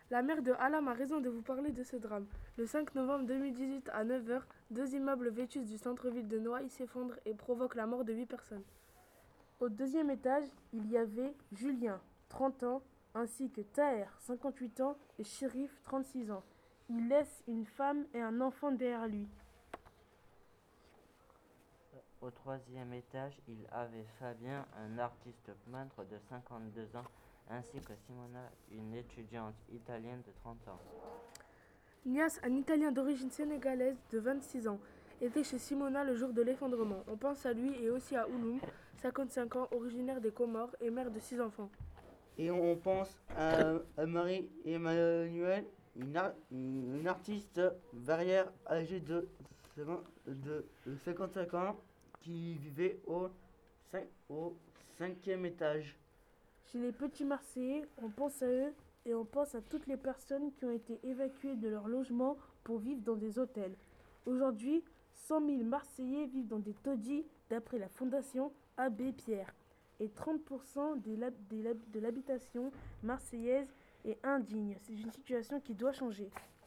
La mère de Halam a raison de vous parler de ce drame. Le 5 novembre 2018 à 9 heures, deux immeubles vétustes du centre-ville de Noailles s'effondrent et provoquent la mort de 8 personnes. Au deuxième étage, il y avait Julien, 30 ans, ainsi que Taher, 58 ans, et Chérif, 36 ans. Il laisse une femme et un enfant derrière lui. Au troisième étage, il avait Fabien, un artiste peintre de 52 ans, ainsi que Simona, une étudiante italienne de 30 ans. Nias, un Italien d'origine sénégalaise de 26 ans, était chez Simona le jour de l'effondrement. On pense à lui et aussi à Ouloum, 55 ans, originaire des Comores et mère de 6 enfants. Et on pense à Marie-Emmanuelle, une artiste verrière âgée de 55 ans qui vivait au cinquième étage. Chez les petits Marseillais, on pense à eux et on pense à toutes les personnes qui ont été évacuées de leur logement pour vivre dans des hôtels. Aujourd'hui, 100 000 Marseillais vivent dans des taudis d'après la Fondation Abbé Pierre. Et 30% de l'habitation marseillaise est indigne. C'est une situation qui doit changer.